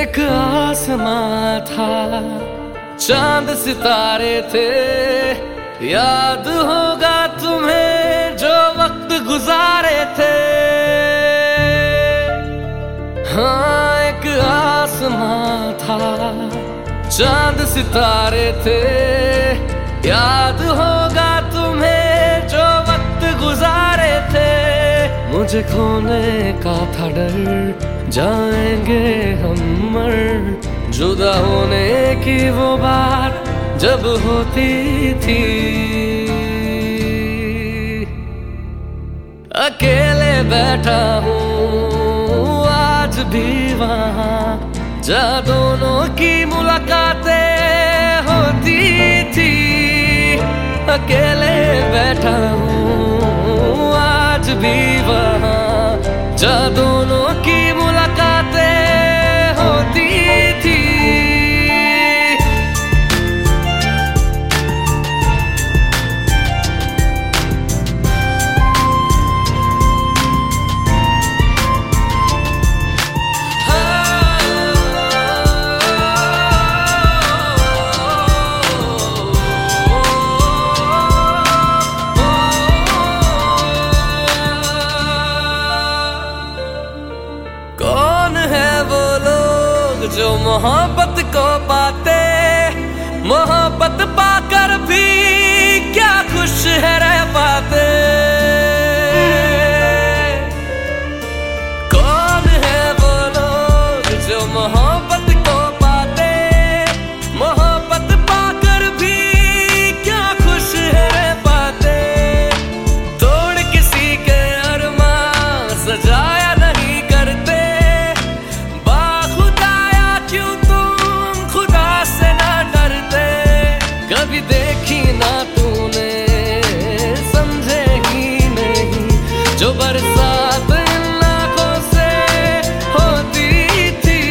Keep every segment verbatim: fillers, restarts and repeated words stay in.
एक आसमां था, चांद सितारे थे। याद होगा तुम्हें जो वक्त गुजारे थे। हाँ, एक आसमां था, चांद सितारे थे। याद होगा तुम्हें जो वक्त गुजारे थे। मुझे खोने का था डर, जाएंगे हम मर। जुदा होने की वो बात जब होती थी, अकेले बैठा हूँ आज भी वहाँ, जहाँ दोनों की मुलाकातें होती थी। अकेले बैठा हूँ आज भी वहाँ, जहाँ दोनों की मुलाकातें होती थी। जो मोहब्बत को पाते, मोहब्बत पाकर भी क्या खुश है रह पाते। कौन है वो लोग जो मोहब्बत को पाते, मोहब्बत पाकर भी क्या खुश है रह पाते। तोड़ किसी के अरमान सजाया नहीं करते, कभी देखी ना तूने, समझे ही नहीं जो बरसात इन आँखों से होती थी।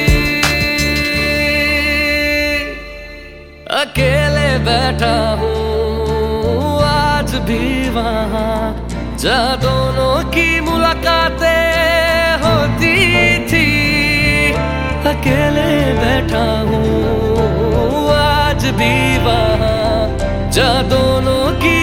अकेले बैठा हूँ आज भी वहाँ, जहाँ दोनों की मुलाकातें होती थी। अकेले बैठा हूँ आज भी वहाँ, जहाँ दोनों की